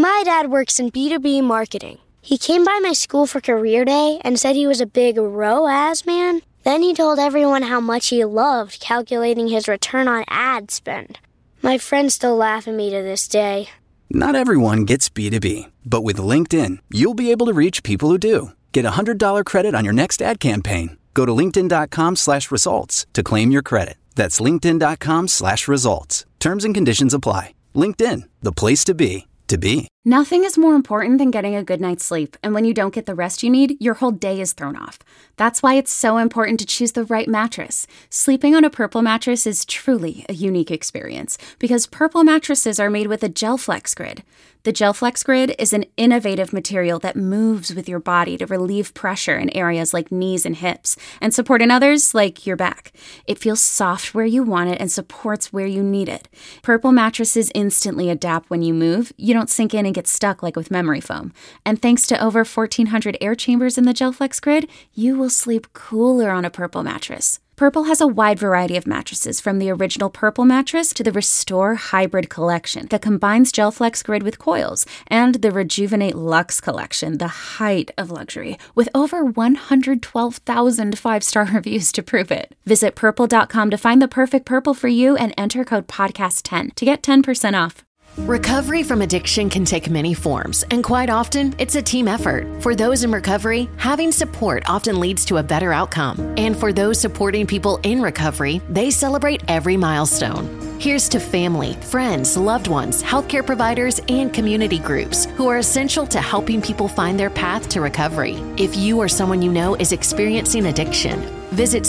My dad works in B2B marketing. He came by my school for career day and said he was a big ROAS man. Then he told everyone how much he loved calculating his return on ad spend. My friends still laugh at me to this day. Not everyone gets B2B, but with LinkedIn, you'll be able to reach people who do. Get a $100 credit on your next ad campaign. Go to linkedin.com/results to claim your credit. That's linkedin.com/results. Terms and conditions apply. LinkedIn, the place to be, to be. Nothing is more important than getting a good night's sleep, and when you don't get the rest you need, your whole day is thrown off. That's why it's so important to choose the right mattress. Sleeping on a Purple mattress is truly a unique experience, because Purple mattresses are made with a GelFlex Grid. The GelFlex Grid is an innovative material that moves with your body to relieve pressure in areas like knees and hips, and support in others like your back. It feels soft where you want it and supports where you need it. Purple mattresses instantly adapt when you move. You don't sink in and get stuck like with memory foam. And thanks to over 1,400 air chambers in the GelFlex Grid, you will sleep cooler on a Purple mattress. Purple has a wide variety of mattresses, from the original Purple mattress to the Restore Hybrid collection that combines GelFlex Grid with coils, and the Rejuvenate Luxe collection, the height of luxury, with over 112,000 five-star reviews to prove it. Visit purple.com to find the perfect Purple for you and enter code podcast10 to get 10% off. Recovery from addiction can take many forms, and quite often, it's a team effort. For those in recovery, having support often leads to a better outcome. And for those supporting people in recovery, they celebrate every milestone. Here's to family, friends, loved ones, healthcare providers, and community groups who are essential to helping people find their path to recovery. If you or someone you know is experiencing addiction, visit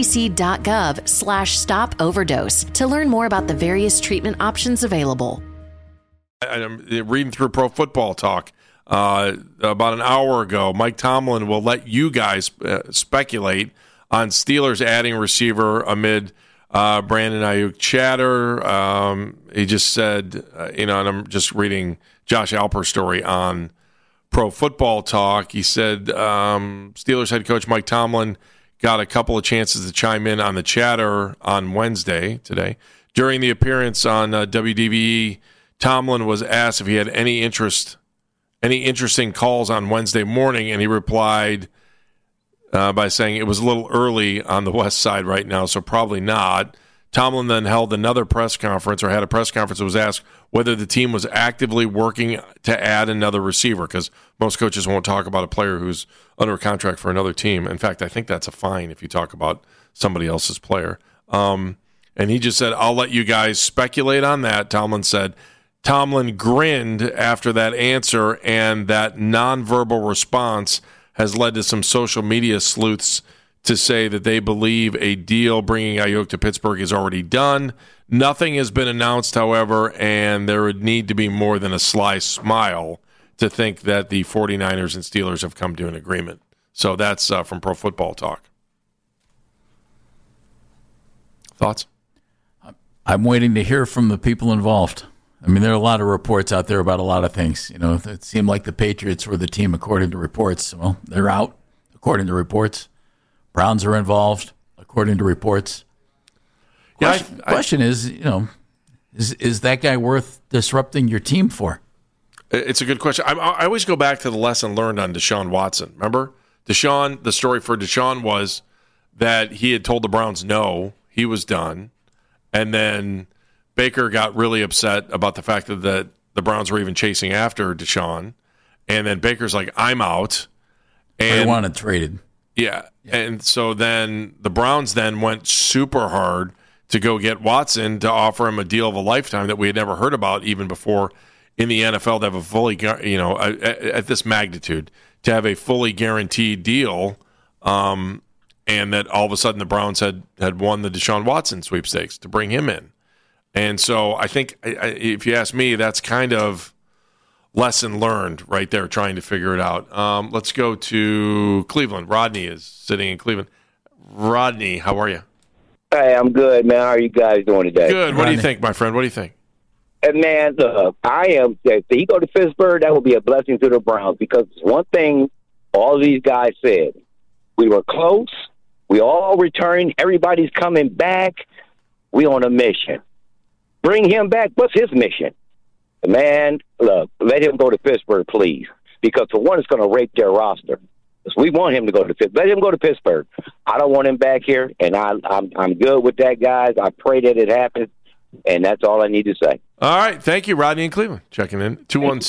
cdc.gov/stop-overdose to learn more about the various treatment options available. I'm reading through Pro Football Talk about an hour ago. Mike Tomlin will let you guys speculate on Steelers adding receiver amid Brandon Ayuk chatter. He just said, and I'm just reading Josh Alper's story on Pro Football Talk. He said Steelers head coach Mike Tomlin got a couple of chances to chime in on the chatter on Wednesday, today. During the appearance on WDVE, Tomlin was asked if he had any interesting calls on Wednesday morning, and he replied by saying it was a little early on the West Side right now, so probably not. Tomlin then held another press conference, or had a press conference, and was asked whether the team was actively working to add another receiver, because most coaches won't talk about a player who's under a contract for another team. In fact, I think that's a fine if you talk about somebody else's player. And he just said, I'll let you guys speculate on that, Tomlin said. Tomlin grinned after that answer, and that nonverbal response has led to some social media sleuths to say that they believe a deal bringing Ayuk to Pittsburgh is already done. Nothing has been announced, however, and there would need to be more than a sly smile to think that the 49ers and Steelers have come to an agreement. So that's from Pro Football Talk. Thoughts? I'm waiting to hear from the people involved. I mean, there are a lot of reports out there about a lot of things. You know, it seemed like the Patriots were the team according to reports. Well, they're out according to reports. Browns are involved according to reports. Question is, is that guy worth disrupting your team for? It's a good question. I always go back to the lesson learned on Deshaun Watson. Remember? The story for Deshaun was that he had told the Browns no, he was done, and then Baker got really upset about the fact that the Browns were even chasing after Deshaun, and then Baker's like, I'm out. And they wanted traded. Yeah, and so then the Browns then went super hard to go get Watson to offer him a deal of a lifetime that we had never heard about even before in the NFL, to have a fully, at this magnitude, to have a fully guaranteed deal, and that all of a sudden the Browns had won the Deshaun Watson sweepstakes to bring him in. And so I think, if you ask me, that's kind of lesson learned right there, trying to figure it out. Let's go to Cleveland. Rodney is sitting in Cleveland. Rodney, how are you? Hey, I'm good, man. How are you guys doing today? Good. What do you think, my friend? What do you think? Man, if he go to Pittsburgh, that would be a blessing to the Browns, because one thing all these guys said, we were close, we all returned, everybody's coming back, we on a mission. Bring him back. What's his mission? Man, look, let him go to Pittsburgh, please. Because for one, it's going to rape their roster. We want him to go to Pittsburgh. Let him go to Pittsburgh. I don't want him back here, and I'm good with that, guys. I pray that it happens, and that's all I need to say. All right. Thank you, Rodney in Cleveland. Checking in.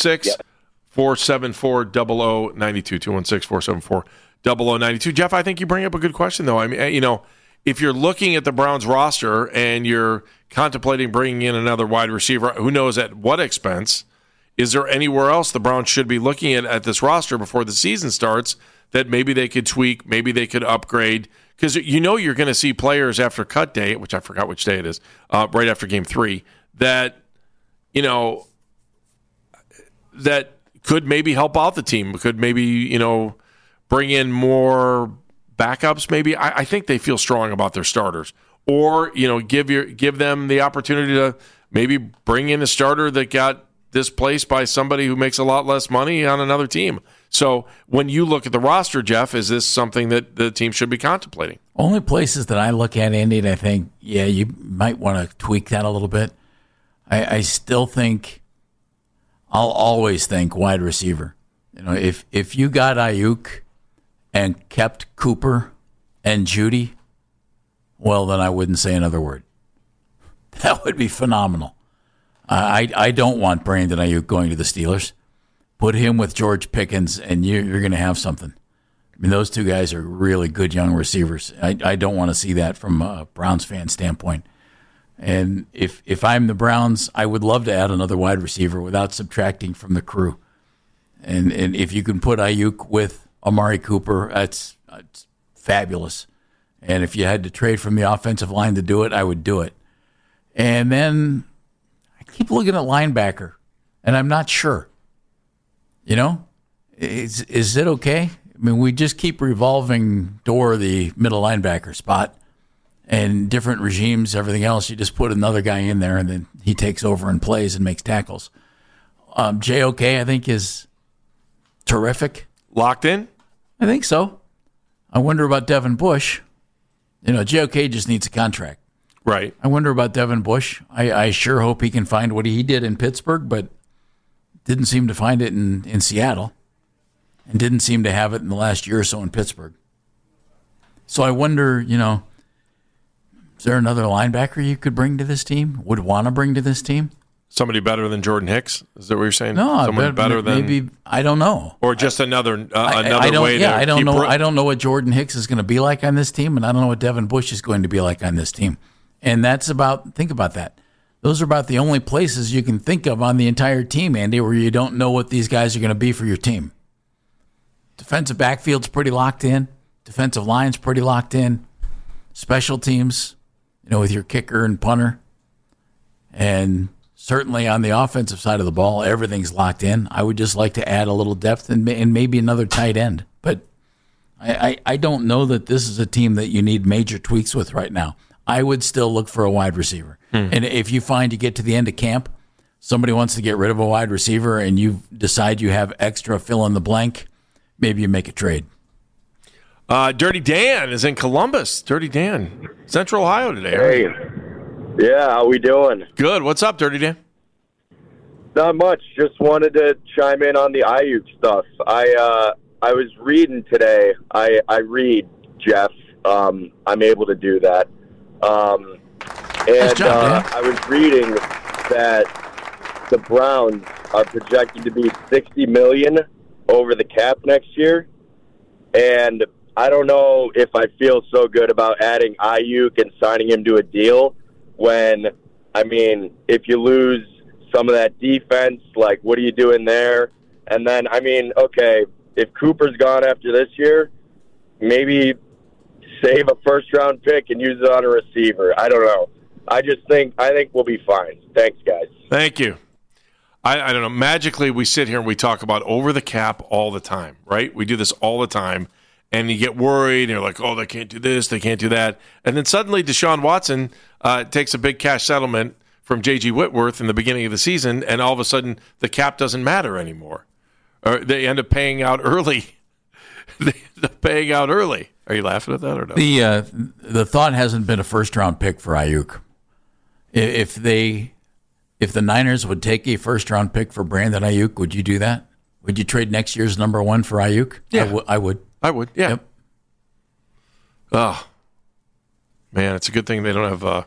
216-474-0092. 216-474-0092. Jeff, I think you bring up a good question, though. I mean, if you're looking at the Browns roster and you're contemplating bringing in another wide receiver, who knows at what expense, is there anywhere else the Browns should be looking at this roster before the season starts that maybe they could tweak, maybe they could upgrade? Because you're going to see players after cut day, which I forgot which day it is, right after Game 3, that that could maybe help out the team, could maybe bring in more backups. Maybe I think they feel strong about their starters, or give them the opportunity to maybe bring in a starter that got displaced by somebody who makes a lot less money on another team. So when you look at the roster, Jeff, is this something that the team should be contemplating? Only places that I look at, Andy, and I think, yeah, you might want to tweak that a little bit. I still think, I'll always think wide receiver. If you got Ayuk and kept Cooper and Judy, well, then I wouldn't say another word. That would be phenomenal. I don't want Brandon Ayuk going to the Steelers. Put him with George Pickens, and you're going to have something. I mean, those two guys are really good young receivers. I don't want to see that from a Browns fan standpoint. And if I'm the Browns, I would love to add another wide receiver without subtracting from the crew. And if you can put Ayuk with Amari Cooper, that's fabulous. And if you had to trade from the offensive line to do it, I would do it. And then I keep looking at linebacker, and I'm not sure. Is it okay? I mean, we just keep revolving door the middle linebacker spot, and different regimes, everything else. You just put another guy in there, and then he takes over and plays and makes tackles. JOK, I think, is terrific. Locked in? I think so. I wonder about Devin Bush. JOK just needs a contract. Right. I wonder about Devin Bush. I sure hope he can find what he did in Pittsburgh, but didn't seem to find it in Seattle, and didn't seem to have it in the last year or so in Pittsburgh. So I wonder, is there another linebacker you could bring to this team, would want to bring to this team? Somebody better than Jordan Hicks? Is that what you're saying? No, someone better than maybe. I don't know. Or just another way to. I don't know. I don't know what Jordan Hicks is going to be like on this team, and I don't know what Devin Bush is going to be like on this team. And think about that. Those are about the only places you can think of on the entire team, Andy, where you don't know what these guys are going to be for your team. Defensive backfield's pretty locked in. Defensive line's pretty locked in. Special teams, with your kicker and punter. And certainly on the offensive side of the ball, everything's locked in. I would just like to add a little depth and maybe another tight end. But I don't know that this is a team that you need major tweaks with right now. I would still look for a wide receiver. And if you find you get to the end of camp, somebody wants to get rid of a wide receiver and you decide you have extra fill in the blank, maybe you make a trade. Dirty Dan is in Columbus. Dirty Dan, Central Ohio today. Hey. Yeah, how we doing? Good. What's up, Dirty Dan? Not much. Just wanted to chime in on the Ayuk stuff. I was reading today. I read, Jeff. I'm able to do that. Nice job, I was reading that the Browns are projected to be $60 million over the cap next year, and I don't know if I feel so good about adding Ayuk and signing him to a deal when, if you lose some of that defense, like, what are you doing there? And then, okay, if Cooper's gone after this year, maybe save a first-round pick and use it on a receiver. I don't know. I think we'll be fine. Thanks, guys. Thank you. I don't know. Magically, we sit here and we talk about over the cap all the time, right? We do this all the time, and you get worried, and you're like, oh, they can't do this, they can't do that. And then suddenly Deshaun Watson takes a big cash settlement from J.G. Whitworth in the beginning of the season, and all of a sudden the cap doesn't matter anymore. Or they end up paying out early. Are you laughing at that or no? The thought hasn't been a first-round pick for Ayuk. If they If the Niners would take a first-round pick for Brandon Ayuk, would you do that? Would you trade next year's number 1 for Ayuk? Yeah. I would. I would, yeah. Yep. Oh, man, it's a good thing they don't have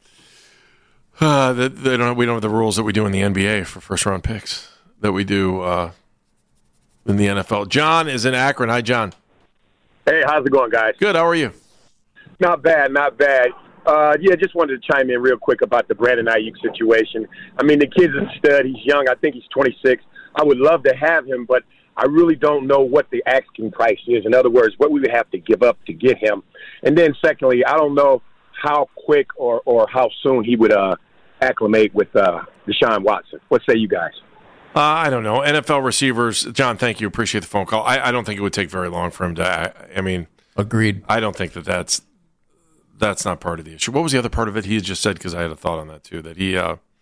we don't have the rules that we do in the NBA for first-round picks that we do in the NFL. John is in Akron. Hi, John. Hey, how's it going, guys? Good. How are you? Not bad, not bad. Just wanted to chime in real quick about the Brandon Ayuk situation. I mean, the kid's a stud. He's young. I think he's 26. I would love to have him, but I really don't know what the asking price is. In other words, what we would have to give up to get him. And then secondly, I don't know how quick or how soon he would acclimate with Deshaun Watson. What say you guys? I don't know. NFL receivers, John, thank you. Appreciate the phone call. I don't think it would take very long for him to, Agreed. I don't think that's not part of the issue. What was the other part of it? He just said, because I had a thought on that too, that he,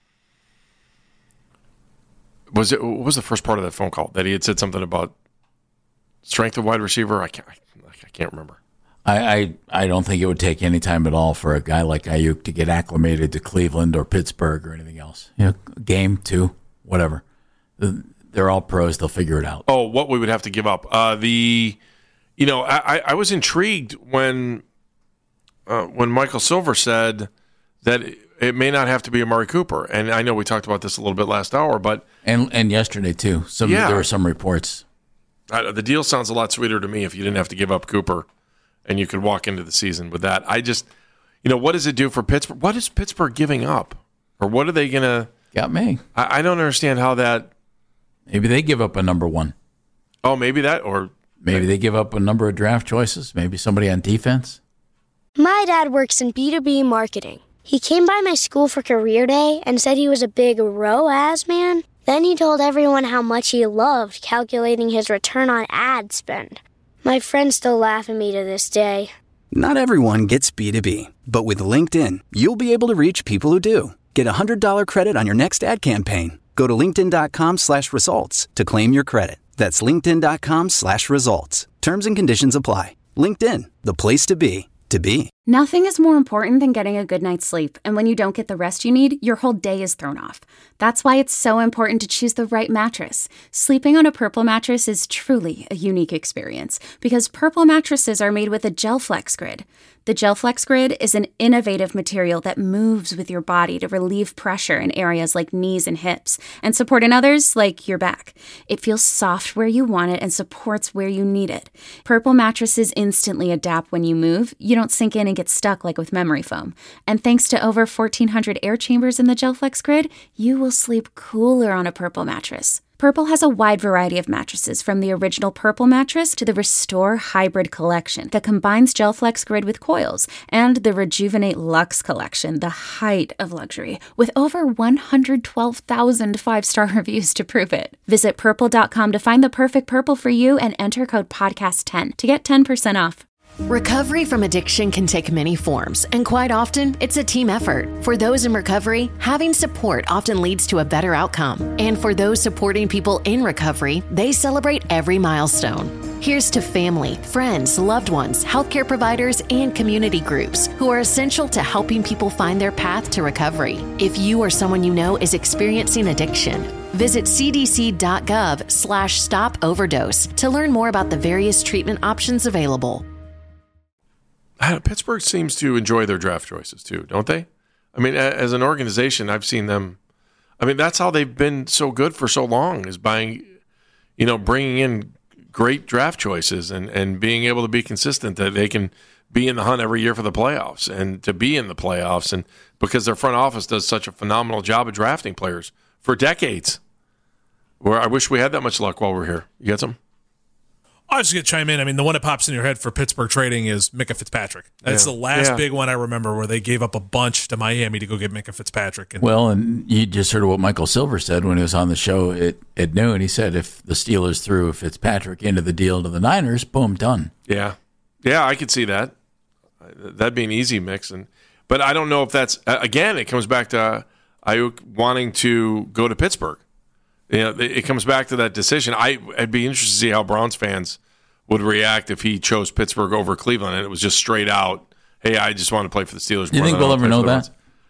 what was the first part of that phone call? That he had said something about strength of wide receiver? I can't remember. I don't think it would take any time at all for a guy like Ayuk to get acclimated to Cleveland or Pittsburgh or anything else. Game, 2, whatever. They're all pros. They'll figure it out. Oh, what we would have to give up. I was intrigued when Michael Silver said that it may not have to be Amari Cooper. And I know we talked about this a little bit last hour, but and yesterday too. There were some reports. The deal sounds a lot sweeter to me if you didn't have to give up Cooper and you could walk into the season with that. I just, what does it do for Pittsburgh? What is Pittsburgh giving up? Or what are they going to... Got me. I don't understand how that... Maybe they give up a number 1. Oh, maybe that, or... Maybe they give up a number of draft choices. Maybe somebody on defense. My dad works in B2B marketing. He came by my school for career day and said he was a big ROAS man. Then he told everyone how much he loved calculating his return on ad spend. My friends still laugh at me to this day. Not everyone gets B2B, but with LinkedIn, you'll be able to reach people who do. Get a $100 credit on your next ad campaign. Go to linkedin.com/results to claim your credit. That's linkedin.com/results. Terms and conditions apply. LinkedIn, the place to be, to be. Nothing is more important than getting a good night's sleep, and when you don't get the rest you need, your whole day is thrown off. That's why it's so important to choose the right mattress. Sleeping on a Purple mattress is truly a unique experience, because Purple mattresses are made with a GelFlex Grid. The GelFlex Grid is an innovative material that moves with your body to relieve pressure in areas like knees and hips, and support in others like your back. It feels soft where you want it and supports where you need it. Purple mattresses instantly adapt when you move. You don't sink in and get stuck like with memory foam. And thanks to over 1,400 air chambers in the GelFlex Grid, you will sleep cooler on a Purple mattress. Purple has a wide variety of mattresses, from the original Purple mattress to the Restore Hybrid collection that combines GelFlex Grid with coils, and the Rejuvenate Luxe collection, the height of luxury, with over 112,000 five-star reviews to prove it. Visit Purple.com to find the perfect Purple for you and enter code PODCAST10 to get 10% off. Recovery from addiction can take many forms, and quite often, it's a team effort. For those in recovery, having support often leads to a better outcome. And for those supporting people in recovery, they celebrate every milestone. Here's to family, friends, loved ones, healthcare providers, and community groups who are essential to helping people find their path to recovery. If you or someone you know is experiencing addiction, visit cdc.gov/stop-overdose to learn more about the various treatment options available. Pittsburgh seems to enjoy their draft choices too, don't they? I mean, as an organization, I've seen them. I mean, that's how they've been so good for so long, is buying, bringing in great draft choices and being able to be consistent, that they can be in the hunt every year for the playoffs and to be in the playoffs. And because their front office does such a phenomenal job of drafting players for decades, where I wish we had that much luck while we're here. You got something? I was just going to chime in. I mean, the one that pops in your head for Pittsburgh trading is Minkah Fitzpatrick. That's the last big one I remember, where they gave up a bunch to Miami to go get Minkah Fitzpatrick. And you just heard what Michael Silver said when he was on the show at noon. He said if the Steelers threw Fitzpatrick into the deal to the Niners, boom, done. Yeah, I could see that. That'd be an easy mix. But I don't know if that's, again, it comes back to Ayuk wanting to go to Pittsburgh. It comes back to that decision. I'd be interested to see how Browns fans would react if he chose Pittsburgh over Cleveland and it was just straight out, hey, I just want to play for the Steelers. You think we'll ever know that?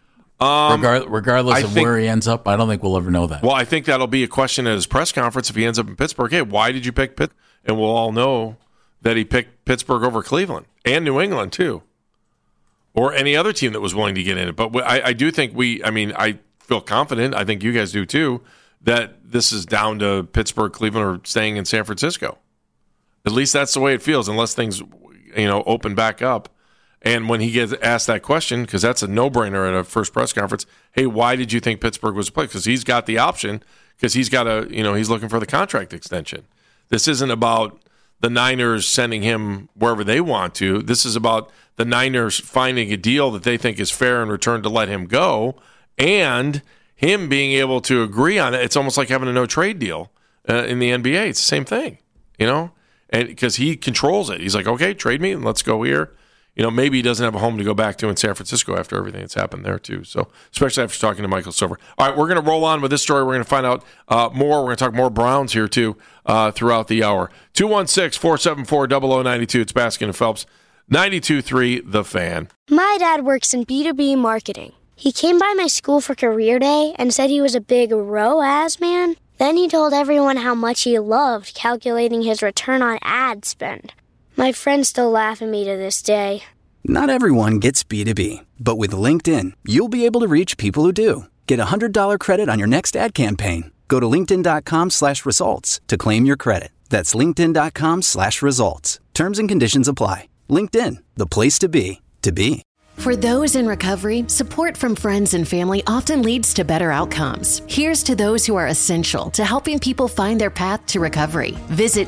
Regardless of where he ends up, I don't think we'll ever know that. Well, I think that'll be a question at his press conference if he ends up in Pittsburgh. Hey, why did you pick Pitt? And we'll all know that he picked Pittsburgh over Cleveland and New England too, or any other team that was willing to get in it. But I do think I feel confident, I think you guys do too, that this is down to Pittsburgh, Cleveland, or staying in San Francisco. At least that's the way it feels, unless things, open back up. And when he gets asked that question, because that's a no-brainer at a first press conference, hey, why did you think Pittsburgh was a play? Because he's got the option, because he's got he's looking for the contract extension. This isn't about the Niners sending him wherever they want to. This is about the Niners finding a deal that they think is fair in return to let him go, and him being able to agree on it. It's almost like having a no-trade deal in the NBA. It's the same thing, and because he controls it. He's like, okay, trade me and let's go here. Maybe he doesn't have a home to go back to in San Francisco after everything that's happened there, too. So, especially after talking to Michael Silver. All right, we're going to roll on with this story. We're going to find out more. We're going to talk more Browns here, too, throughout the hour. 216-474-0092. It's Baskin and Phelps. 92.3, The Fan. My dad works in B2B marketing. He came by my school for career day and said he was a big ROAS man. Then he told everyone how much he loved calculating his return on ad spend. My friends still laugh at me to this day. Not everyone gets B2B, but with LinkedIn, you'll be able to reach people who do. Get a $100 credit on your next ad campaign. Go to linkedin.com/results to claim your credit. That's linkedin.com/results. Terms and conditions apply. LinkedIn, the place to be, to be. For those in recovery, support from friends and family often leads to better outcomes. Here's to those who are essential to helping people find their path to recovery. Visit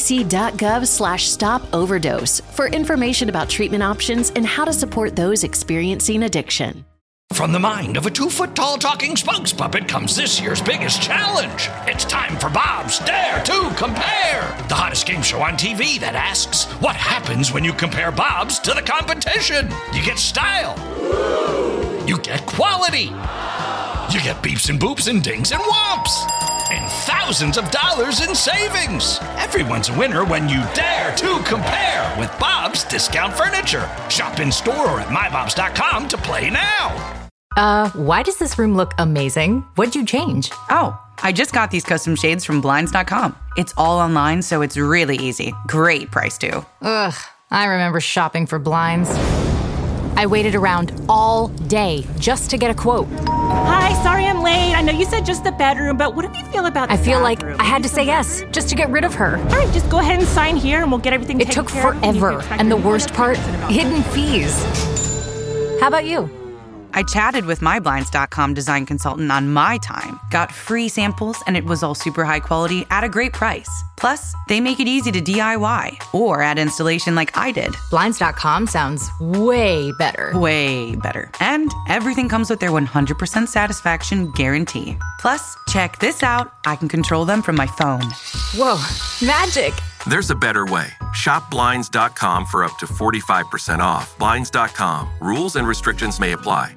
cdc.gov/stop-overdose for information about treatment options and how to support those experiencing addiction. From the mind of a 2-foot-tall talking spokes puppet comes this year's biggest challenge. It's time for Bob's Dare to Compare, the hottest game show on TV that asks, what happens when you compare Bob's to the competition? You get style. You get quality. You get beeps and boops and dings and whomps. And thousands of dollars in savings. Everyone's a winner when you dare to compare with Bob's Discount Furniture. Shop in store or at mybobs.com to play now. Why does this room look amazing? What'd you change? Oh, I just got these custom shades from Blinds.com. It's all online, so it's really easy. Great price, too. Ugh, I remember shopping for blinds. I waited around all day just to get a quote. Hi, sorry I'm late. I know you said just the bedroom, but what do you feel about the I feel bathroom? like I had to say yes just to get rid of her. All right, just go ahead and sign here and we'll get everything taken care of. It took forever, and the worst part, hidden fees. How about you? I chatted with my Blinds.com design consultant on my time, got free samples, and it was all super high quality at a great price. Plus, they make it easy to DIY or add installation like I did. Blinds.com sounds way better. Way better. And everything comes with their 100% satisfaction guarantee. Plus, check this out. I can control them from my phone. Whoa, magic. There's a better way. Shop Blinds.com for up to 45% off. Blinds.com. Rules and restrictions may apply.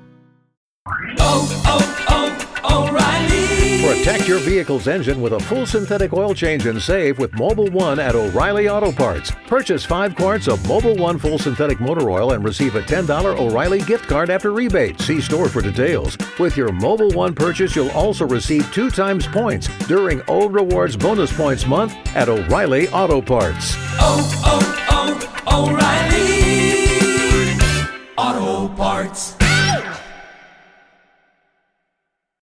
O'Reilly. Protect your vehicle's engine with a full synthetic oil change and save with Mobil 1 at O'Reilly Auto Parts. Purchase 5 quarts of Mobil 1 full synthetic motor oil and receive a $10 O'Reilly gift card after rebate. See store for details. With your Mobil 1 purchase, you'll also receive 2 times points during O Rewards Bonus Points Month at O'Reilly Auto Parts. O'Reilly.